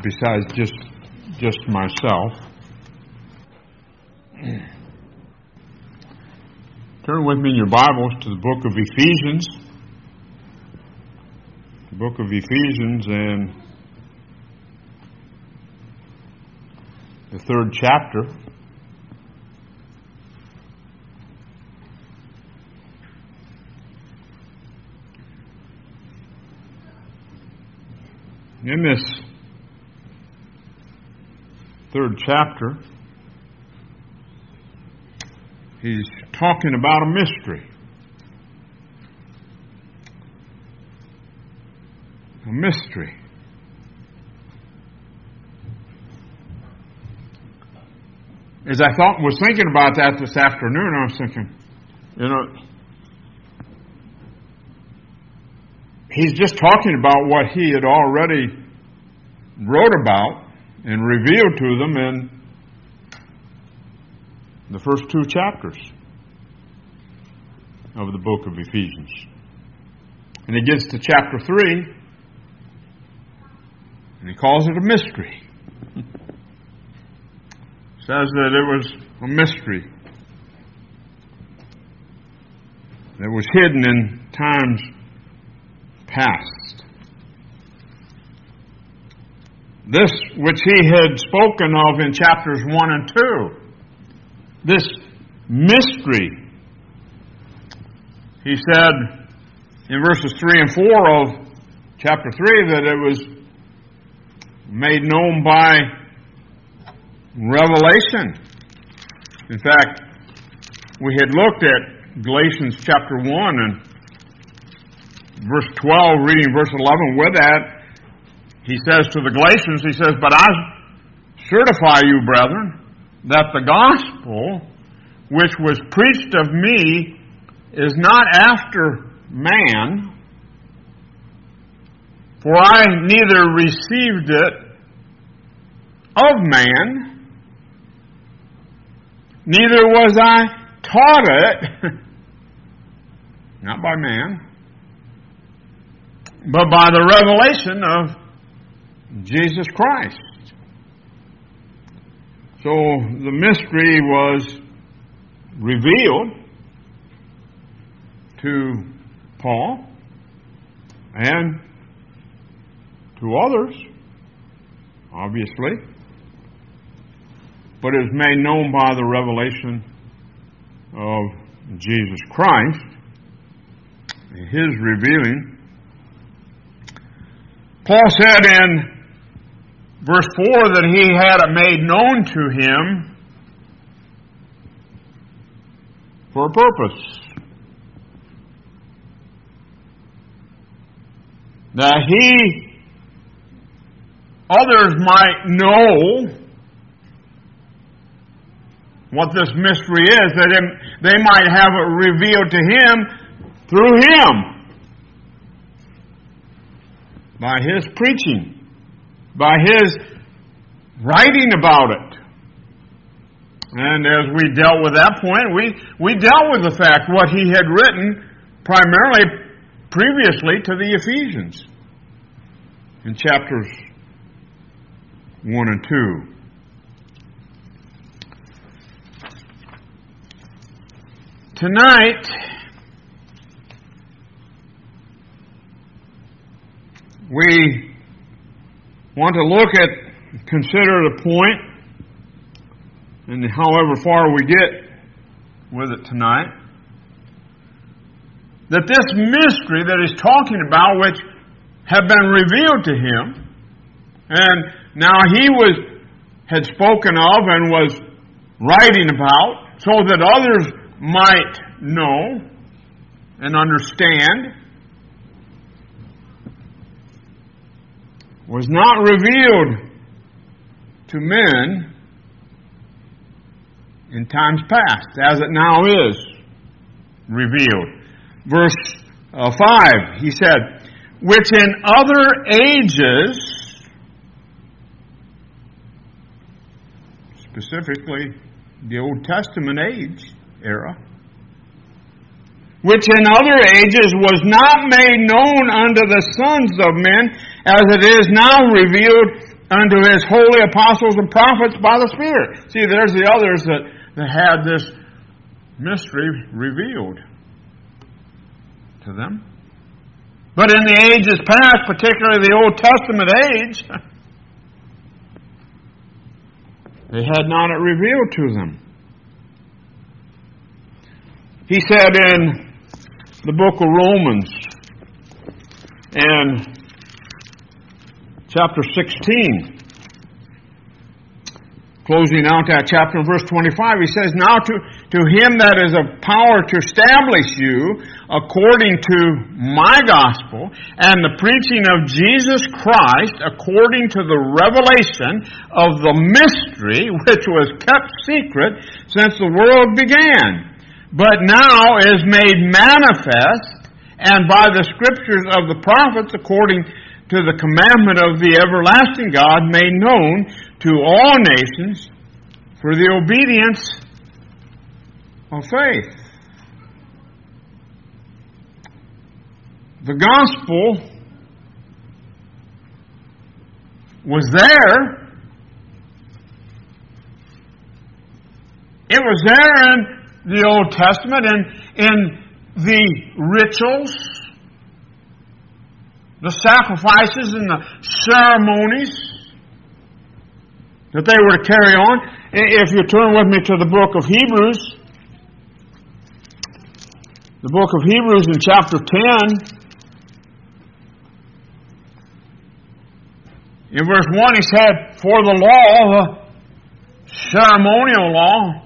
besides just myself. Turn with me in your Bibles to the book of Ephesians. The book of Ephesians and the 3rd chapter. In this 3rd chapter, he's talking about a mystery. A mystery. As I was thinking about that this afternoon, I was thinking, he's just talking about what he had already wrote about and revealed to them in the first 2 chapters of the book of Ephesians. And he gets to chapter 3, and he calls it a mystery. Says that it was a mystery that was hidden in times past. This which he had spoken of in chapters 1 and 2, this mystery, he said in verses 3 and 4 of chapter 3 that it was made known by revelation. In fact, we had looked at Galatians chapter 1 and verse 12, reading verse 11 with that. He says to the Galatians, he says, "But I certify you, brethren, that the gospel which was preached of me is not after man, for I neither received it of man, neither was I taught it," not by man, but by the revelation of Jesus Christ. So the mystery was revealed to Paul and to others, obviously, but it was made known by the revelation of Jesus Christ, his revealing. Paul said in verse 4 that he had it made known to him for a purpose. That others might know what this mystery is, that they might have it revealed to him through him. By his preaching, by his writing about it. And as we dealt with that point, we dealt with the fact what he had written primarily previously to the Ephesians in chapters 1 and 2. Tonight, we want to consider the point, and however far we get with it tonight, that this mystery that he's talking about, which had been revealed to him, and now he had spoken of and was writing about, so that others might know and understand, was not revealed to men in times past, as it now is revealed. Verse 5, he said, "Which in other ages," specifically the Old Testament era, "which in other ages was not made known unto the sons of men, as it is now revealed unto His holy apostles and prophets by the Spirit. See, there's the others that had this mystery revealed to them. But in the ages past, particularly the Old Testament age, they had not it revealed to them. He said in the book of Romans, and chapter 16, closing out that chapter in verse 25, he says, Now to Him that is of power to establish you according to my gospel and the preaching of Jesus Christ according to the revelation of the mystery which was kept secret since the world began, but now is made manifest, and by the scriptures of the prophets according to the commandment of the everlasting God made known to all nations for the obedience of faith. The gospel was there. It was there in the Old Testament and in the rituals, the sacrifices and the ceremonies that they were to carry on. If you turn with me to the book of Hebrews, the book of Hebrews in chapter 10, in verse 1 he said, For the law, the ceremonial law,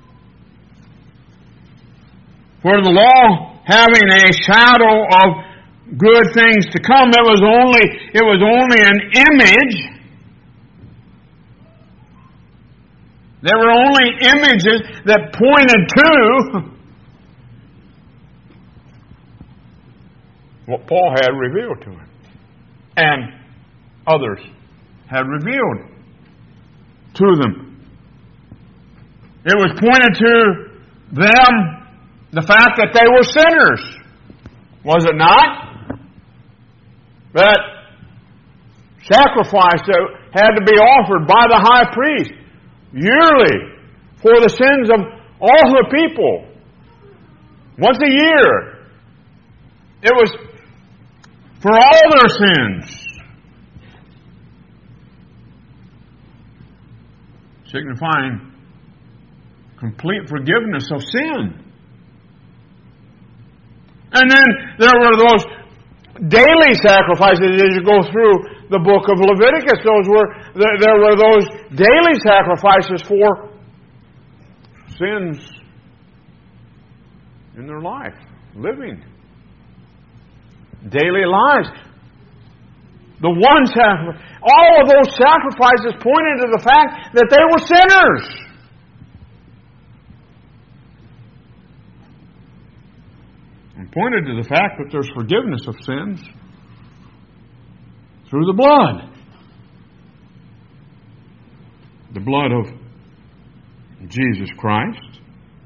for the law having a shadow of good things to come, it was only an image. There were only images that pointed to what Paul had revealed to him, and others had revealed to them. It was pointed to them the fact that they were sinners, was it not? That sacrifice that had to be offered by the high priest yearly for the sins of all the people. Once a year. It was for all their sins. Signifying complete forgiveness of sin. And then there were those daily sacrifices as you go through the book of Leviticus. There were those daily sacrifices for sins in their life, living daily lives. The one sacrifice, all of those sacrifices pointed to the fact that they were sinners. And pointed to the fact that there's forgiveness of sins through the blood. The blood of Jesus Christ.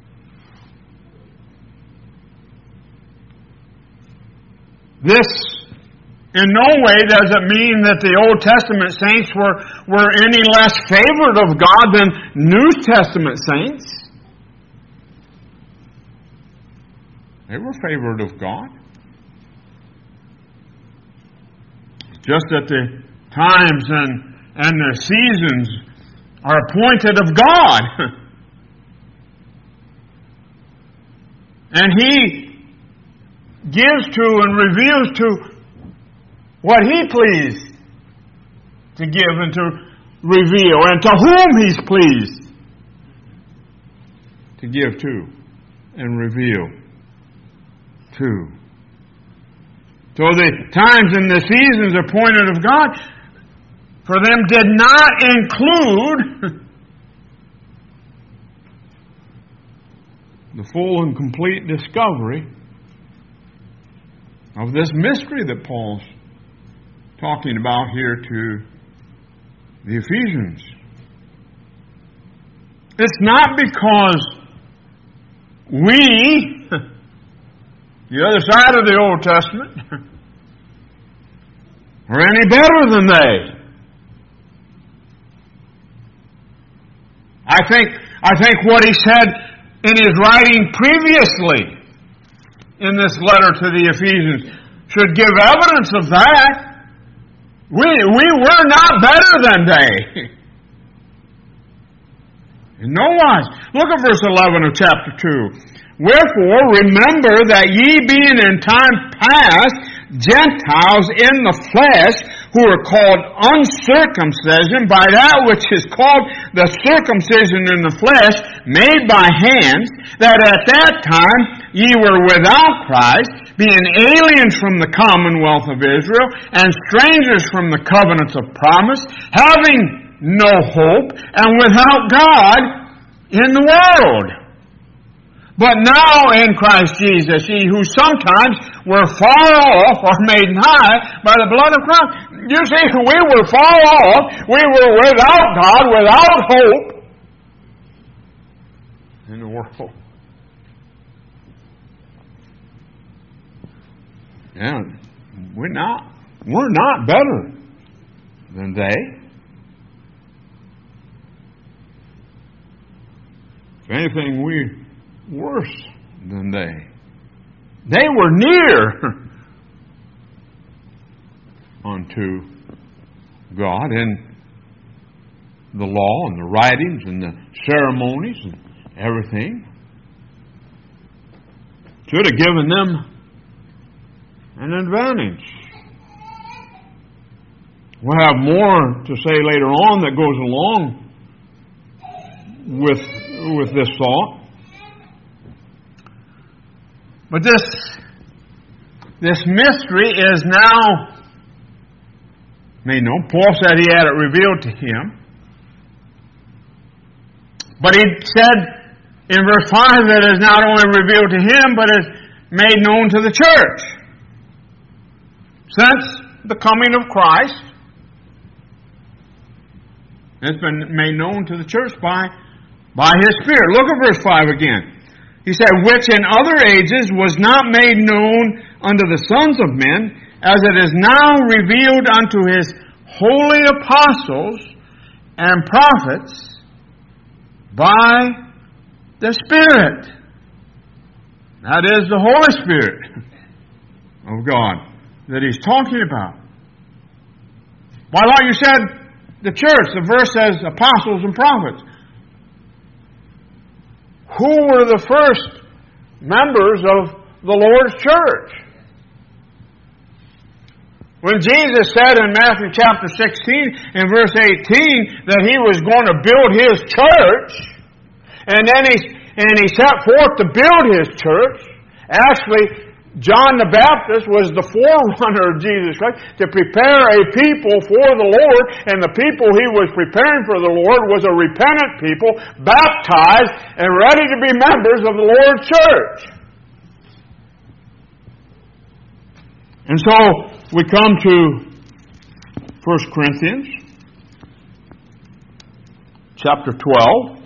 This in no way does it mean that the Old Testament saints were any less favored of God than New Testament saints. They were favored of God. Just that the times and the seasons are appointed of God. And He gives to and reveals to what He pleased to give and to reveal, and to whom He's pleased to give to and reveal to. So the times and the seasons appointed of God for them did not include the full and complete discovery of this mystery that Paul's talking about here to the Ephesians. It's not because we, the other side of the Old Testament, are any better than they. I think what he said in his writing previously in this letter to the Ephesians should give evidence of that. We were not better than they. In no wise. Look at verse 11 of chapter 2. Wherefore, remember that ye being in time past Gentiles in the flesh, who are called uncircumcision by that which is called the circumcision in the flesh, made by hands, that at that time ye were without Christ, being aliens from the commonwealth of Israel, and strangers from the covenants of promise, having no hope, and without God in the world. But now in Christ Jesus, ye who sometimes were far off are made nigh by the blood of Christ. You see, we were far off. We were without God, without hope in the world. And we're not better than they. If anything, we're worse than they. They were near unto God in the law and the writings and the ceremonies and everything. Should have given them an advantage. We'll have more to say later on that goes along with this thought. But this mystery is now made known. Paul said he had it revealed to him. But he said in verse 5 that it is not only revealed to him, but is made known to the church. Since the coming of Christ, it's been made known to the church by His Spirit. Look at verse 5 again. He said, which in other ages was not made known unto the sons of men, as it is now revealed unto His holy apostles and prophets by the Spirit. That is the Holy Spirit of God that He's talking about. Why, like you said, the church, the verse says apostles and prophets. Who were the first members of the Lord's church? When Jesus said in Matthew chapter 16 and verse 18 that He was going to build His church, and then He set forth to build His church, actually John the Baptist was the forerunner of Jesus Christ to prepare a people for the Lord, and the people he was preparing for the Lord was a repentant people, baptized and ready to be members of the Lord's church. And so we come to 1 Corinthians chapter 12.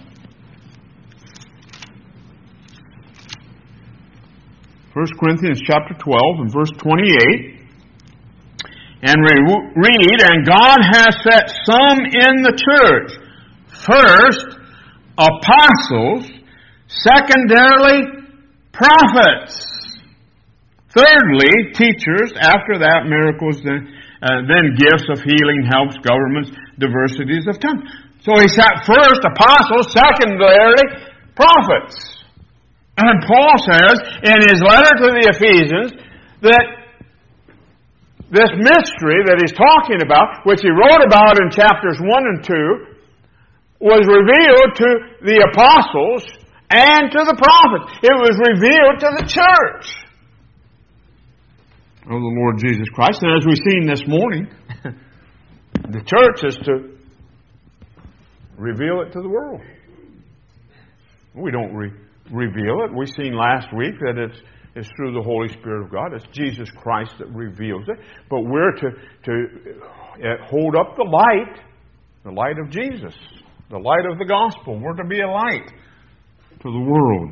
1 Corinthians chapter 12 and verse 28. And we read, and God has set some in the church. First, apostles. Secondarily, prophets. Thirdly, teachers. After that, miracles. Then gifts of healing, helps, governments, diversities of tongues. So he set first apostles. Secondarily, prophets. And Paul says in his letter to the Ephesians that this mystery that he's talking about, which he wrote about in chapters 1 and 2, was revealed to the apostles and to the prophets. It was revealed to the church of the Lord Jesus Christ. And as we've seen this morning, the church is to reveal it to the world. We don't reveal it. We've seen last week that it's through the Holy Spirit of God. It's Jesus Christ that reveals it. But we're to hold up the light of Jesus, the light of the gospel. We're to be a light to the world.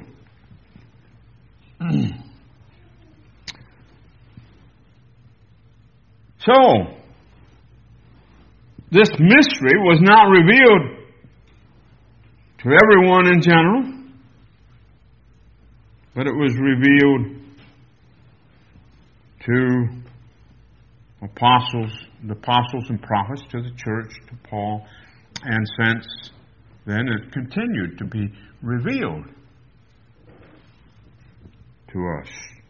So, this mystery was not revealed to everyone in general, but it was revealed to the apostles and prophets, to the church, to Paul, and since then it continued to be revealed to us.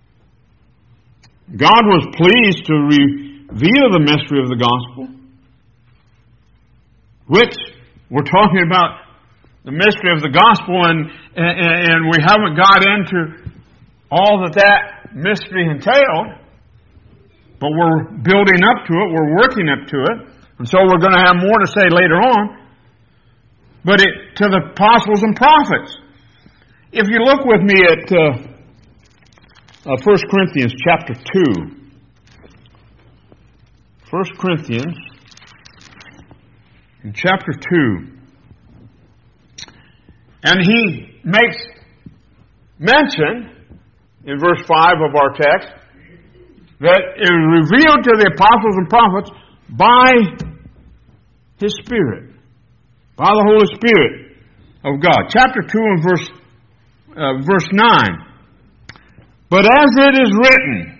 God was pleased to reveal the mystery of the gospel, which we're talking about the mystery of the gospel, and we haven't got into all that mystery entailed, but we're building up to it, we're working up to it, and so we're going to have more to say later on. But to the apostles and prophets. If you look with me at 1 Corinthians chapter 2. 1 Corinthians in chapter 2. And he makes mention in verse 5 of our text that it was revealed to the apostles and prophets by His Spirit. By the Holy Spirit of God. Chapter 2 and verse 9. But as it is written,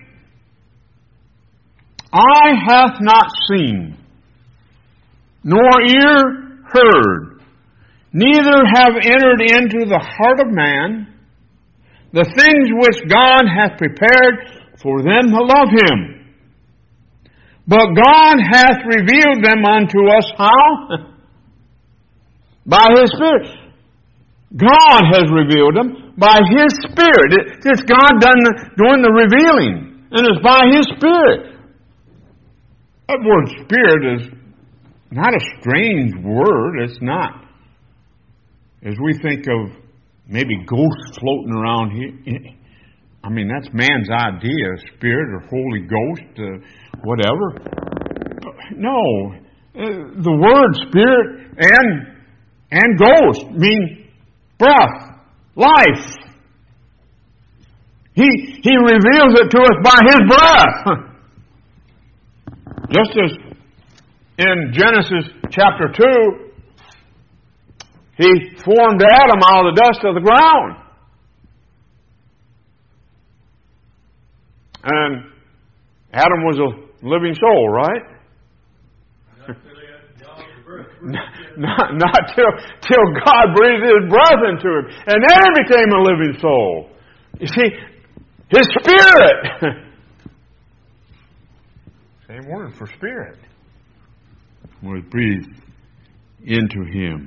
eye hath not seen, nor ear heard, neither have entered into the heart of man the things which God hath prepared for them that love Him. But God hath revealed them unto us how? By His Spirit. God has revealed them by His Spirit. It's God doing the revealing. And it's by His Spirit. That word Spirit is not a strange word. It's not. As we think of maybe ghosts floating around here. I mean, that's man's idea. Spirit or Holy Ghost, whatever. No. The word Spirit and ghost mean breath, life. He reveals it to us by His breath. Just as in Genesis chapter 2, He formed Adam out of the dust of the ground. And Adam was a living soul, right? Not till God breathed His breath into him. And then he became a living soul. You see, His Spirit. Same word for Spirit. Was breathed into him.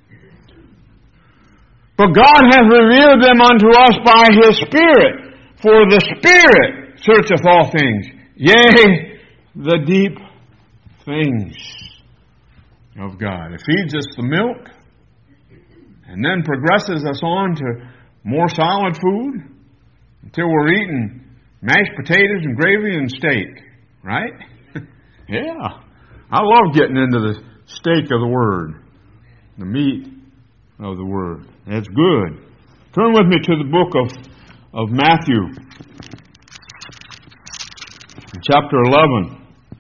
But God hath revealed them unto us by His Spirit. For the Spirit searcheth all things. Yea, the deep things of God. It feeds us the milk and then progresses us on to more solid food until we're eating mashed potatoes and gravy and steak. Right? Yeah. I love getting into the steak of the Word. The meat of the Word. That's good. Turn with me to the book of Matthew. Chapter 11.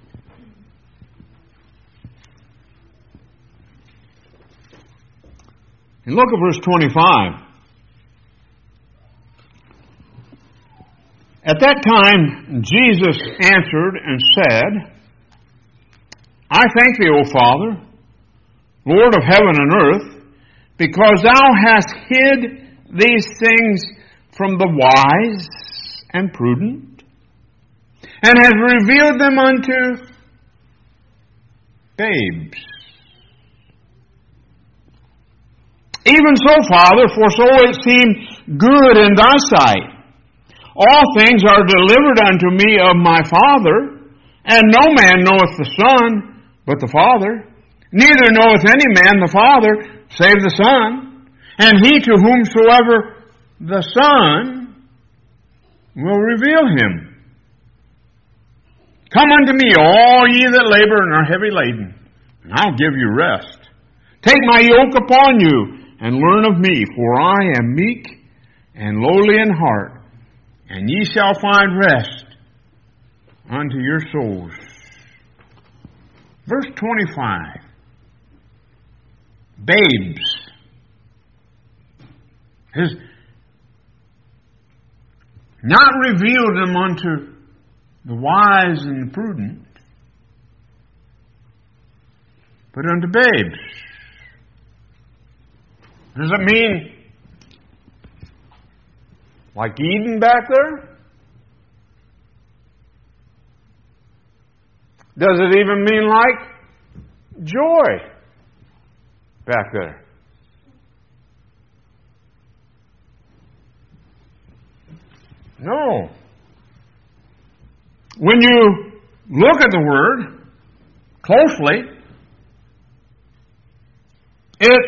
And look at verse 25. At that time, Jesus answered and said, I thank Thee, O Father, Lord of heaven and earth, because Thou hast hid these things from the wise and prudent, and hast revealed them unto babes. Even so, Father, for so it seemed good in Thy sight. All things are delivered unto me of my Father, and no man knoweth the Son but the Father. Neither knoweth any man the Father save the Son, and he to whomsoever the Son will reveal Him. Come unto me, all ye that labor and are heavy laden, and I'll give you rest. Take my yoke upon you, and learn of me, for I am meek and lowly in heart, and ye shall find rest unto your souls. Verse 25. Babes. has not revealed them unto the wise and the prudent, but unto babes. Does it mean like Eden back there? Does it even mean like joy back there? No. When you look at the word closely, it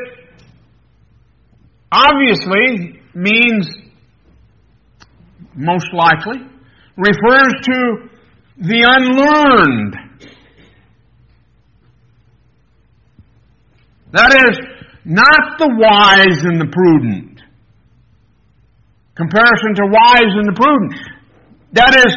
obviously means, most likely, refers to the unlearned. That is, not the wise and the prudent. Comparison to wise and the prudent. That is,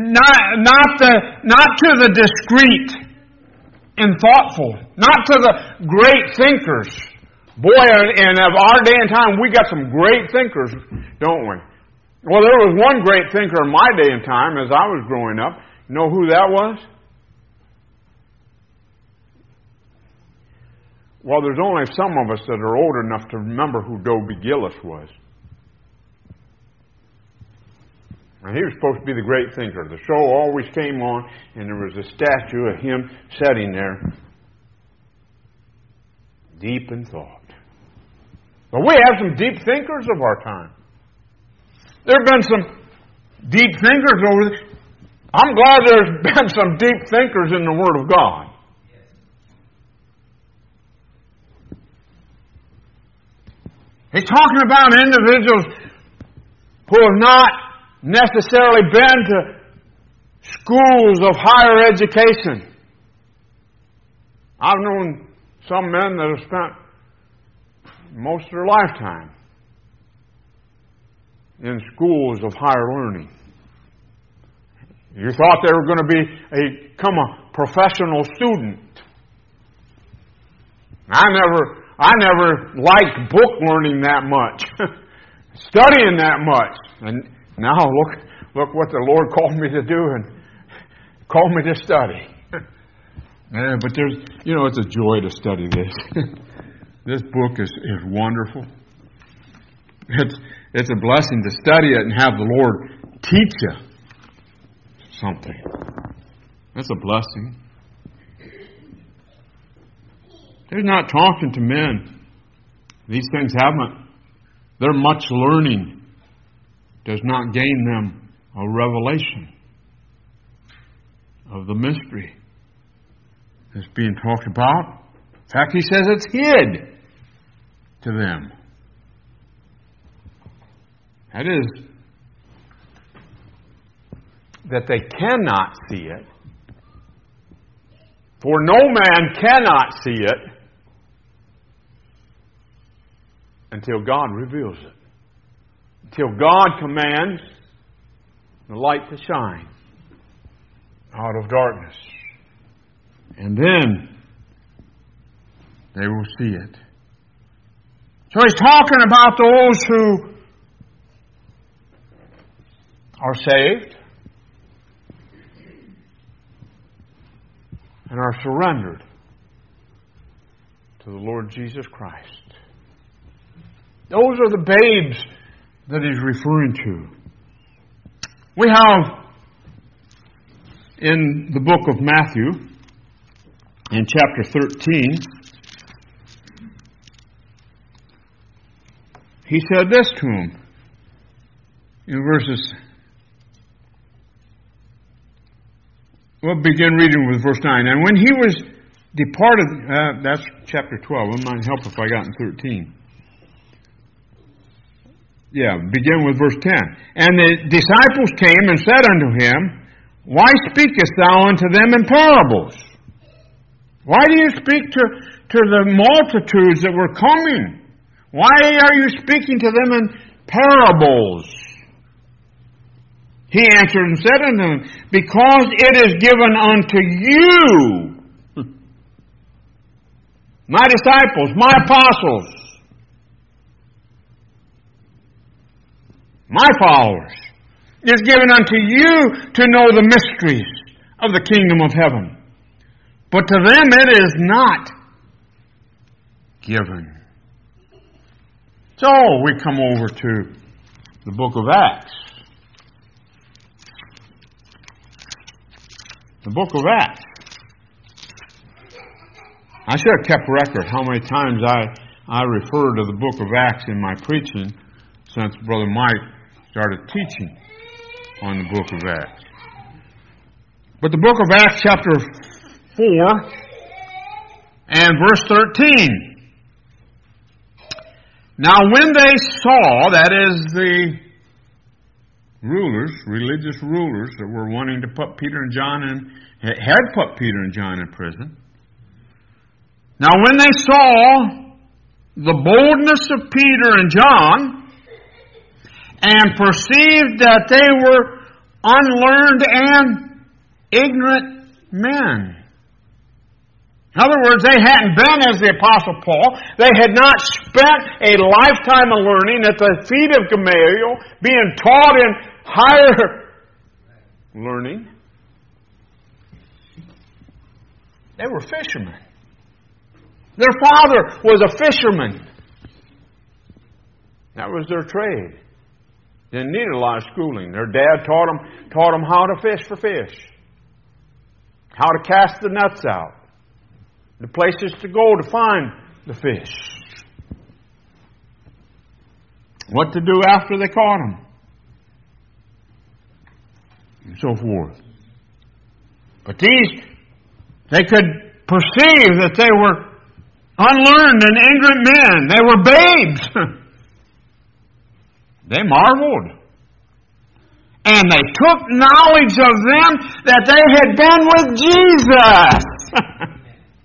not to the discreet and thoughtful. Not to the great thinkers. Boy, and of our day and time, we got some great thinkers, don't we? Well, there was one great thinker in my day and time as I was growing up. You know who that was? Well, there's only some of us that are old enough to remember who Dobie Gillis was. And he was supposed to be the great thinker. The show always came on, and there was a statue of him sitting there, deep in thought. But we have some deep thinkers of our time. There have been some deep thinkers over there. I'm glad there's been some deep thinkers in the Word of God. He's talking about individuals who have not necessarily been to schools of higher education. I've known some men that have spent most of their lifetime in schools of higher learning. You thought they were going to become a professional student. I never liked book learning that much, studying that much. And now look what the Lord called me to do and called me to study. But there's, it's a joy to study this. This book is wonderful. It's a blessing to study it and have the Lord teach you something. That's a blessing. They're not talking to men. These things haven't. Their much learning does not gain them a revelation of the mystery that's being talked about. In fact, he says it's hid to them. That is, that they cannot see it. For no man cannot see it until God reveals it. Until God commands the light to shine out of darkness. And then they will see it. So he's talking about those who are saved and are surrendered to the Lord Jesus Christ. Those are the babes that he's referring to. We have in the book of Matthew, in chapter 13, he said this to him in verses. We'll begin reading with verse 9. And when he was departed, that's chapter 12. It might help if I got in 13. Yeah, begin with verse 10. And the disciples came and said unto him, Why speakest thou unto them in parables? Why do you speak to the multitudes that were coming? Why are you speaking to them in parables? He answered and said unto them, Because it is given unto you, my disciples, my apostles, my followers. It's given unto you to know the mysteries of the kingdom of heaven. But to them it is not given. So we come over to the book of Acts. The book of Acts. I should have kept record how many times I refer to the book of Acts in my preaching since Brother Mike started teaching on the book of Acts. But the book of Acts chapter 4 and verse 13. Now when they saw, that is the rulers, religious rulers that were wanting to put Peter and John in, had put Peter and John in prison. Now when they saw the boldness of Peter and John and perceived that they were unlearned and ignorant men. In other words, they hadn't been as the Apostle Paul. They had not spent a lifetime of learning at the feet of Gamaliel, being taught in higher learning. They were fishermen. Their father was a fisherman. That was their trade. Didn't need a lot of schooling. Their dad taught them how to fish for fish, how to cast the nets out, the places to go to find the fish, what to do after they caught them, and so forth. But they could perceive that they were unlearned and ignorant men. They were babes. They marveled. And they took knowledge of them that they had been with Jesus.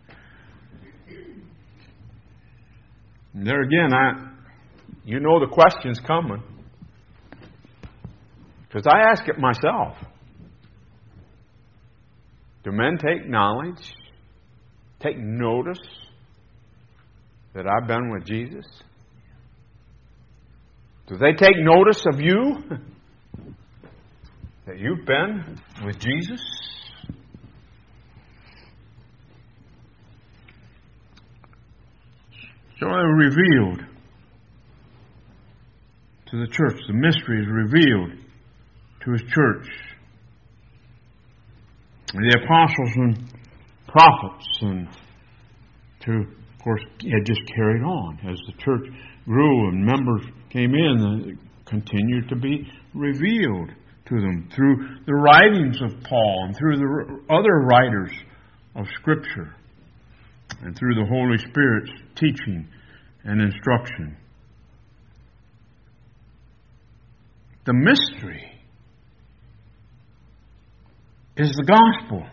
There again, you know the question's coming. Because I ask it myself. Do men take knowledge, take notice that I've been with Jesus? Do they take notice of you? That you've been with Jesus? So I revealed to the church. The mystery is revealed to His church. The apostles and prophets, and of course, it just carried on as the church grew and members came in. It continued to be revealed to them through the writings of Paul and through the other writers of Scripture and through the Holy Spirit's teaching and instruction. The mystery is the gospel.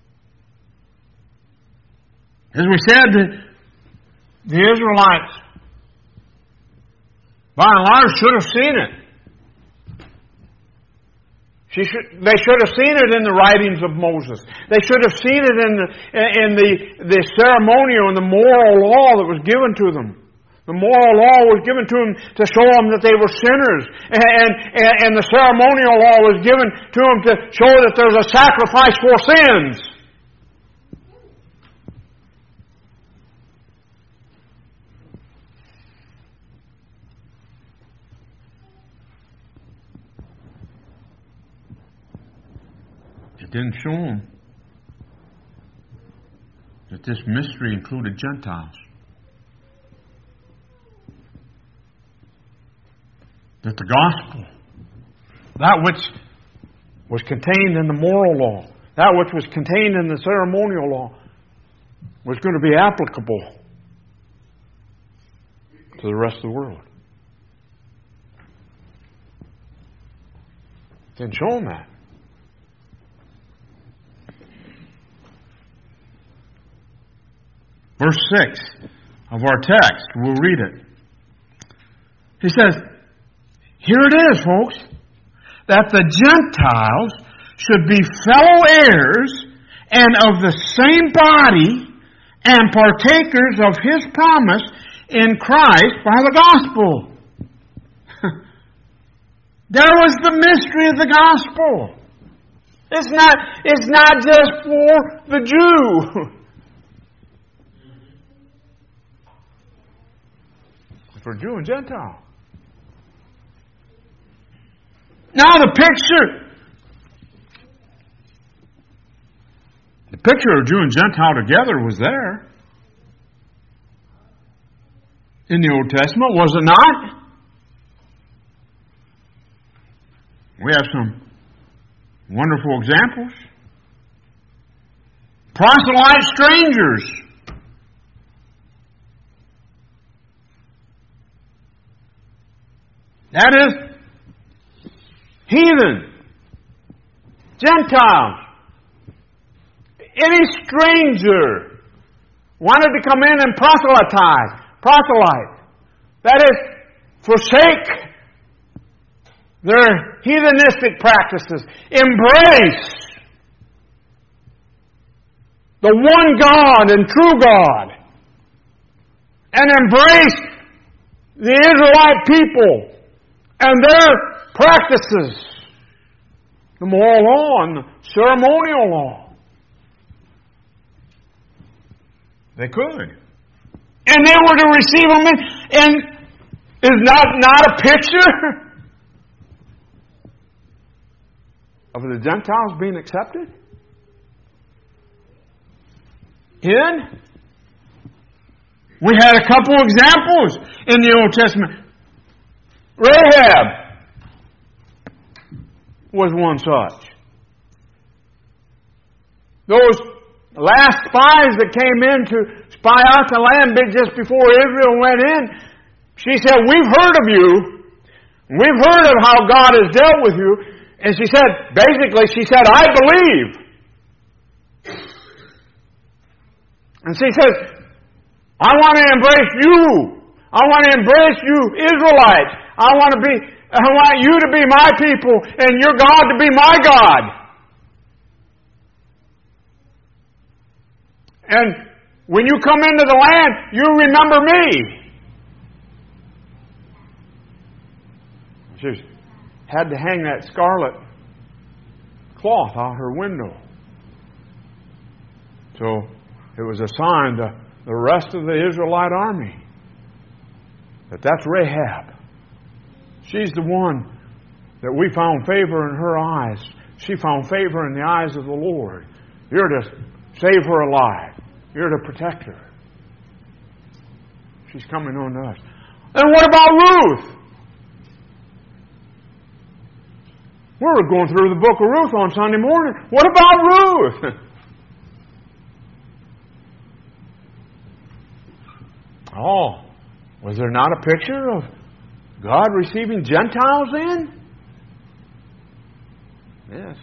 As we said, the Israelites, by and large, should have seen it. They should have seen it in the writings of Moses. They should have seen it in the ceremonial and the moral law that was given to them. The moral law was given to them to show them that they were sinners. And the ceremonial law was given to them to show that there's a sacrifice for sins. It didn't show them that this mystery included Gentiles. That the gospel, that which was contained in the moral law, that which was contained in the ceremonial law, was going to be applicable to the rest of the world. Didn't show them that. Verse 6 of our text, we'll read it. He says, here it is, folks, that the Gentiles should be fellow heirs and of the same body and partakers of His promise in Christ by the gospel. There was the mystery of the gospel. It's not just for the Jew. It's for Jew and Gentile. Now the picture of Jew and Gentile together was there in the Old Testament, was it not? We have some wonderful examples. Proselyte strangers. That is, heathen, Gentiles, any stranger wanted to come in and proselyte. That is, forsake their heathenistic practices. Embrace the one God and true God. And embrace the Israelite people and their practices. The moral law and the ceremonial law. They could. And they were to receive them in. And is not a picture of the Gentiles being accepted? We had a couple examples in the Old Testament. Rahab was one such. Those last spies that came in to spy out the land just before Israel went in, she said, "We've heard of you. We've heard of how God has dealt with you." And she said, "I believe." And she said, "I want to embrace you. I want to embrace you, Israelites. I want you to be my people and your God to be my God. And when you come into the land, you remember me." She had to hang that scarlet cloth out her window. So it was a sign to the rest of the Israelite army that that's Rahab. She's the one that we found favor in her eyes. She found favor in the eyes of the Lord. You're to save her alive. You're to protect her. She's coming on to us. And what about Ruth? We were going through the book of Ruth on Sunday morning. What about Ruth? Oh, was there not a picture of God receiving Gentiles in? Yes.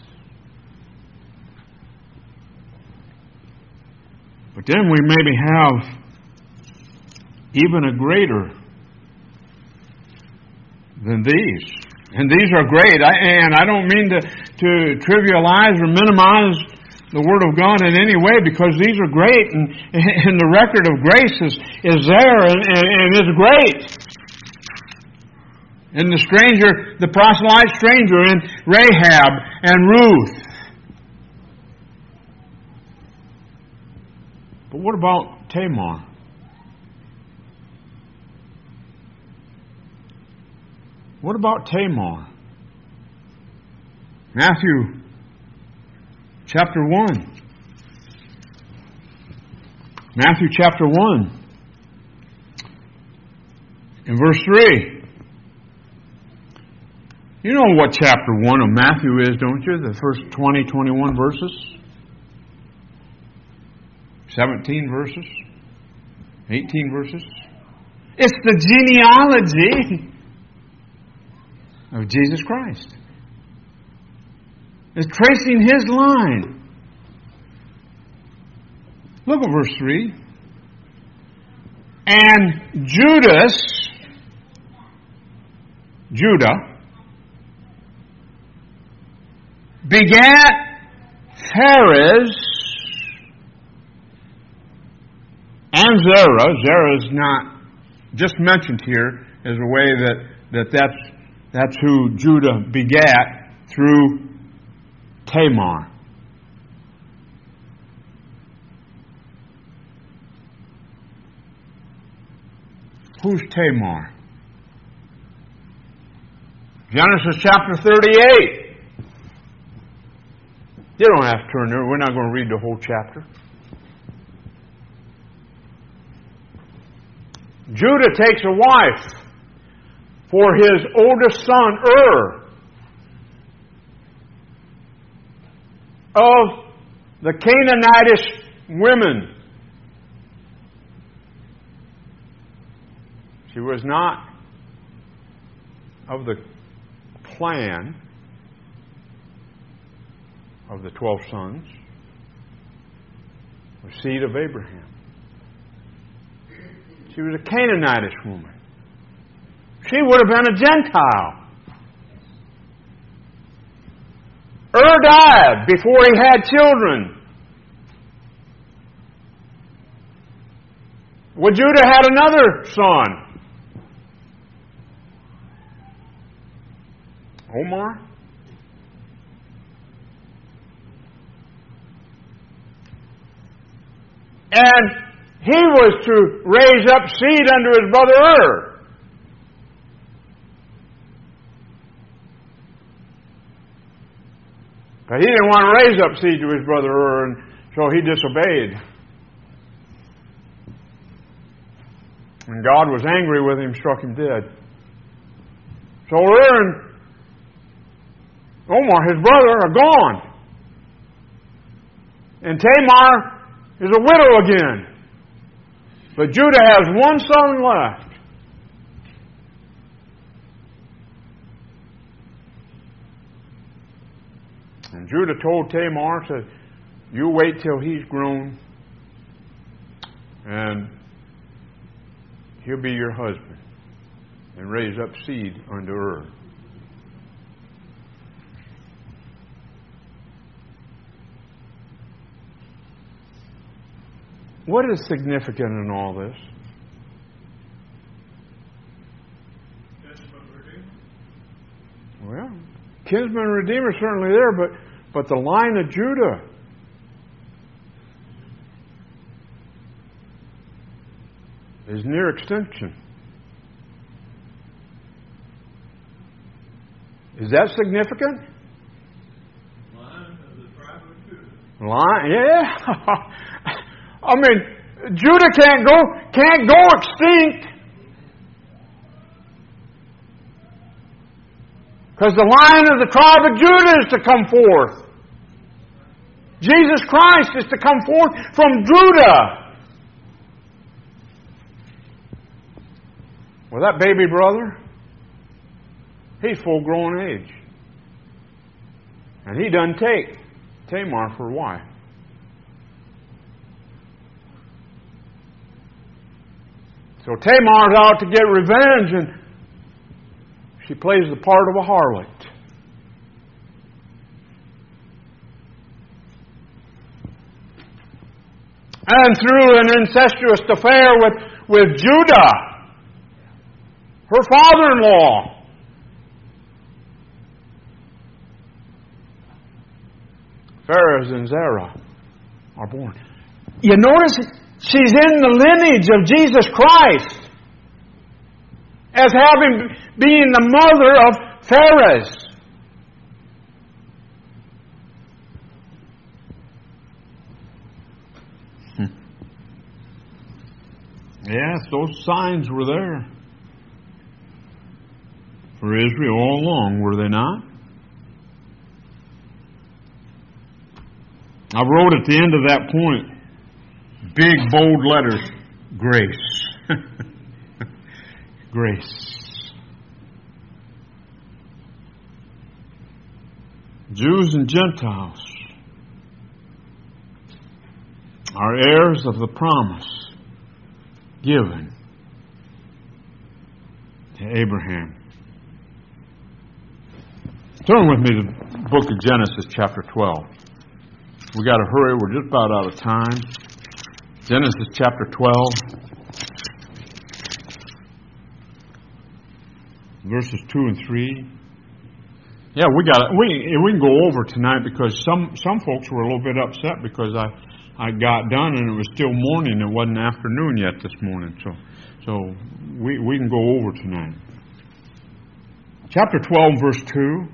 But then we maybe have even a greater than these. And these are great. And I don't mean to trivialize or minimize the Word of God in any way, because these are great. And the record of grace is there and is great. And the proselyte stranger, and Rahab and Ruth. But what about Tamar? What about Tamar? Matthew chapter 1. Matthew chapter 1. In verse 3. You know what chapter 1 of Matthew is, don't you? The first 20, 21 verses. 17 verses. 18 verses. It's the genealogy of Jesus Christ. It's tracing His line. Look at verse 3. And Judah, begat Phares and Zerah. Zerah is not just mentioned here as a way that's That's who Judah begat through Tamar. Who's Tamar? Genesis chapter 38. You don't have to turn there. We're not going to read the whole chapter. Judah takes a wife for his oldest son, of the Canaanitish women. She was not of the clan of the 12 sons, the seed of Abraham. She was a Canaanitish woman. She would have been a Gentile. Died before he had children. Well, Judah had another son, Omar. And he was to raise up seed unto his brother But he didn't want to raise up seed to his brother and so he disobeyed. And God was angry with him, struck him dead. So and Omar, his brother, are gone. And Tamar is a widow again. But Judah has one son left. And Judah told Tamar, said, you wait till he's grown and he'll be your husband and raise up seed unto her. What is significant in all this? Well, kinsman and redeemer is certainly there, but the line of Judah is near extinction. Is that significant? Line of the tribe of Judah. Line, yeah. I mean, Judah can't go extinct. Because the line of the tribe of Judah is to come forth. Jesus Christ is to come forth from Judah. Well, that baby brother, he's full grown age. And he doesn't take Tamar for a wife. So Tamar's out to get revenge, and she plays the part of a harlot. And through an incestuous affair with Judah, her father-in-law, Pharez and Zerah are born. You notice she's in the lineage of Jesus Christ as being the mother of Pharez. Yes, those signs were there for Israel all along, were they not? I wrote at the end of that point, big, bold letters, grace. Grace. Jews and Gentiles are heirs of the promise given to Abraham. Turn with me to the book of Genesis chapter 12. We got to hurry. We're just about out of time. Genesis chapter 12. verses 2 and 3. Yeah, we can go over tonight because some folks were a little bit upset because I got done and it was still morning. It wasn't afternoon yet this morning. So we can go over tonight. Chapter 12, verse 2.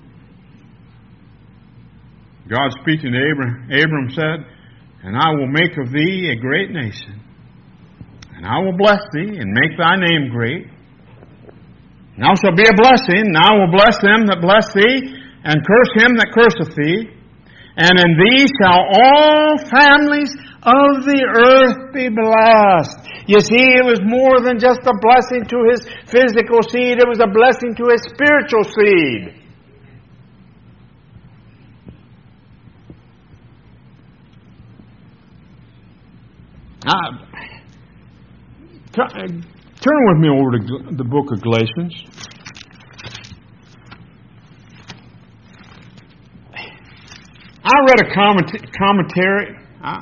God speaking to Abram said, "And I will make of thee a great nation, and I will bless thee and make thy name great. And thou shalt be a blessing, and I will bless them that bless thee, and curse him that curseth thee. And in thee shall all families of the earth be blessed." You see, it was more than just a blessing to his physical seed. It was a blessing to his spiritual seed. Turn with me over to the book of Galatians. I read a commentary.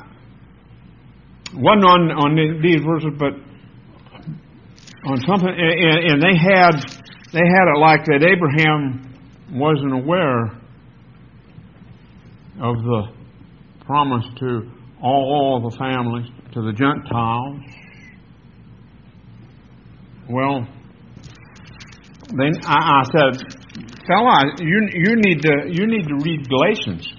Wasn't on these verses, but on something, and they had it like that Abraham wasn't aware of the promise to all the families, to the Gentiles. Well, then I said, "Fella, you need to read Galatians.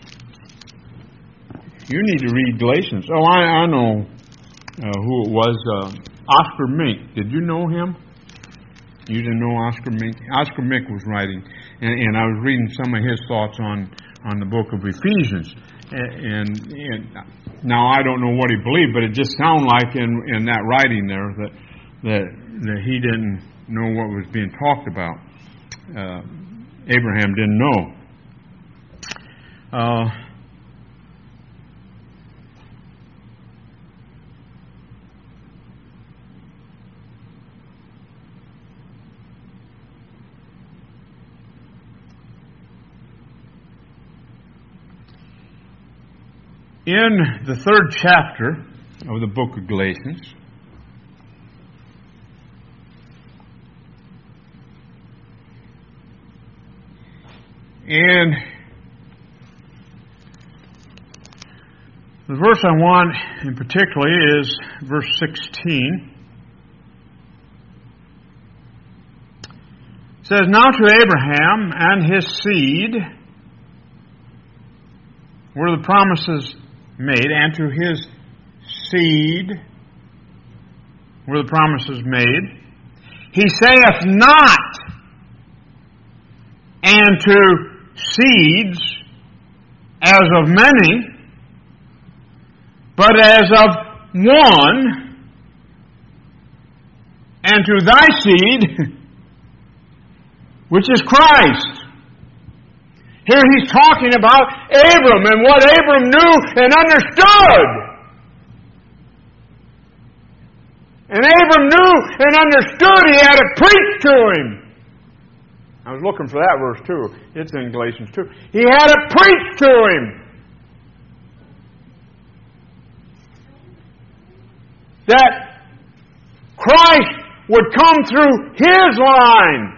You need to read Galatians." Oh, I know who it was. Oscar Mink. Did you know him? You didn't know Oscar Mink? Oscar Mink was writing, and I was reading some of his thoughts on the book of Ephesians. And now I don't know what he believed, but it just sounded like in that writing there that he didn't know what was being talked about. Abraham didn't know. In the 3rd chapter of the book of Galatians, and the verse I want in particular is verse 16. It says, "Now to Abraham and his seed were the promises made, and to his seed were the promises made. He saith not, and to seeds as of many, but as of one, and to thy seed, which is Christ." Here he's talking about Abram and what Abram knew and understood. And Abram knew and understood. He had it preached to him. I was looking for that verse too. It's in Galatians 2. He had it preached to him that Christ would come through his line.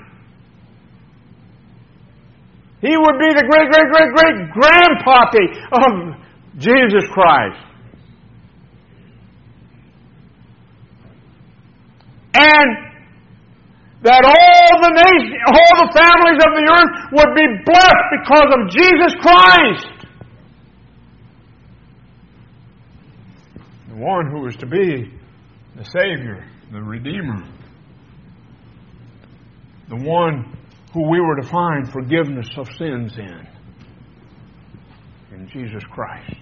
He would be the great-grandpappy of Jesus Christ. And that all the families of the earth would be blessed because of Jesus Christ. The one who was to be the Savior, the Redeemer. The one who we were to find forgiveness of sins in Jesus Christ.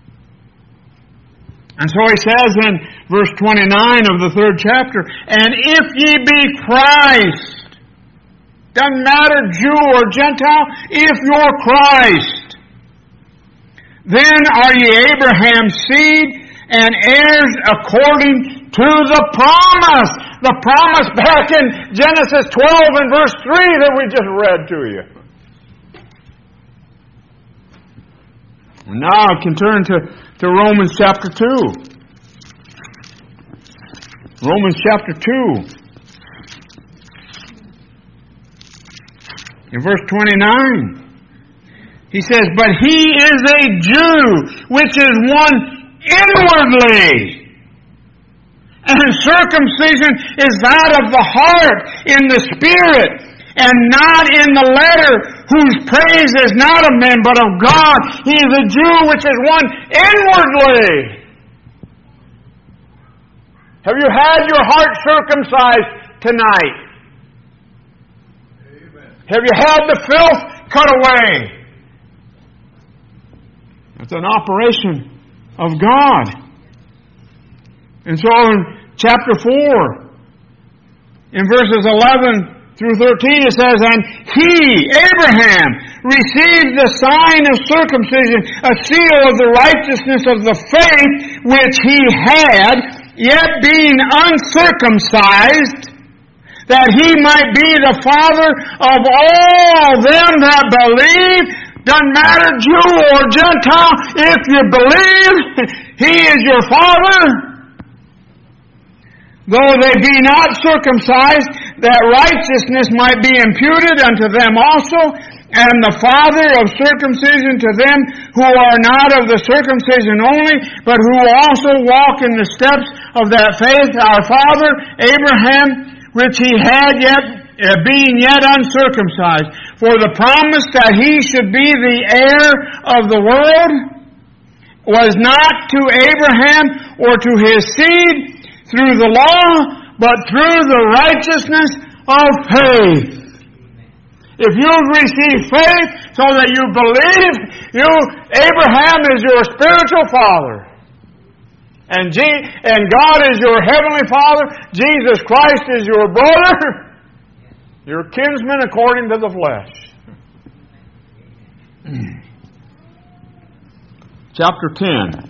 And so he says in verse 29 of the 3rd chapter, "And if ye be Christ," doesn't matter Jew or Gentile, if you're Christ, "then are ye Abraham's seed and heirs according to the promise." The promise back in Genesis 12 and verse 3 that we just read to you. Now I can turn to Romans chapter 2. Romans chapter 2. In verse 29, he says, "But he is a Jew, which is one inwardly. And circumcision is that of the heart, in the spirit, and not in the letter, whose praise is not of men, but of God. He is a Jew, which is one inwardly." Have you had your heart circumcised tonight? Amen. Have you had the filth cut away? It's an operation of God. And so in chapter 4, in verses 11 through 13, it says, "And he, Abraham, received the sign of circumcision, a seal of the righteousness of the faith which he had, yet being uncircumcised, that he might be the father of all them that believe." Doesn't matter, Jew or Gentile, if you believe, he is your father. "Though they be not circumcised, that righteousness might be imputed unto them also, and the father of circumcision to them who are not of the circumcision only, but who also walk in the steps of that faith, our father Abraham, which he had yet being yet uncircumcised. For the promise that he should be the heir of the world was not to Abraham or to his seed through the law, but through the righteousness of faith." If you've received faith so that you believe, Abraham is your spiritual father. And God is your heavenly Father. Jesus Christ is your brother. Your kinsman according to the flesh. Chapter 10.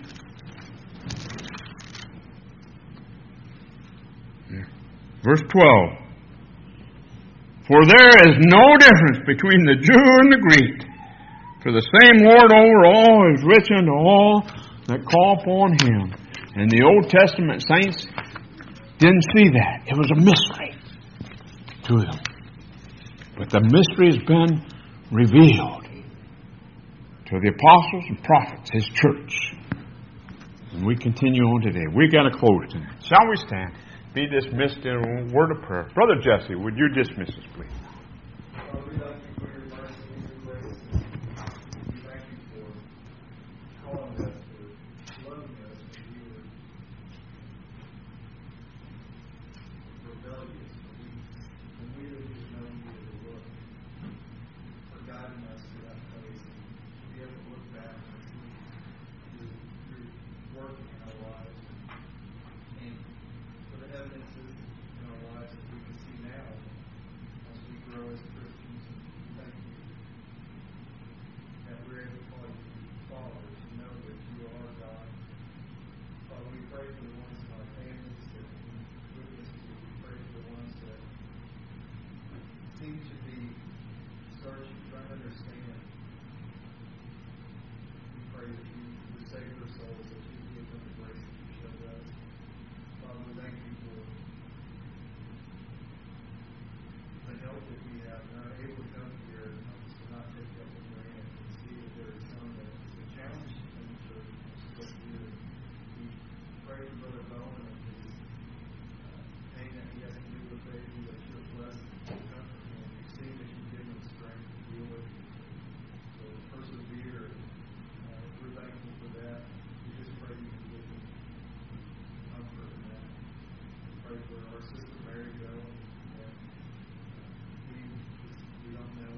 Verse 12. "For there is no difference between the Jew and the Greek. For the same Lord over all is rich unto all that call upon Him." And the Old Testament saints didn't see that. It was a mystery to them. But the mystery has been revealed to the apostles and prophets, His church. And we continue on today. We've got to close tonight. Shall we stand? Be dismissed in a word of prayer. Brother Jesse, would you dismiss us, please? Lord, we thank you for your mercy and your grace. We thank you for calling us, for loving us when we were rebellious, when we didn't just know you as a look, for guiding us to that place and to be able to look back and see your working in our lives and for the evidences in our lives that we can see now as we grow as Christians. Thank you that we're able to call you Father, to know that you are God. Father, we pray for the ones in our families that we witness to. We pray for the ones that seem to be searching, trying to understand. We pray that you would save their souls, that you would give them the grace that you showed us. Father, we thank you for the help that we have and are able to come here and help us to not take that for granted and see that there is some that is a challenge in the church and still here. We pray for Brother Bowen and his pain that he has to deal with, baby, that you have blessed and comfort him. We see that you give him strength to deal with it, to persevere. We're thankful for that. We just pray you to give him comfort in that. We pray for our sister Mary Jo, and we don't know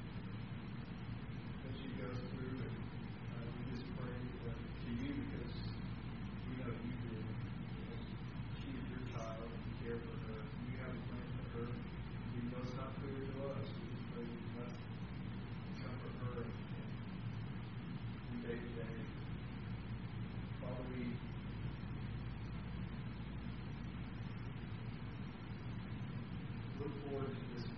what she goes through, and we just pray to you because we know you do. Because she is your child, and you care for her. You have a plan for her. Even though it's not clear to us, we just pray you bless and comfort her and day to day. Father, we look forward to this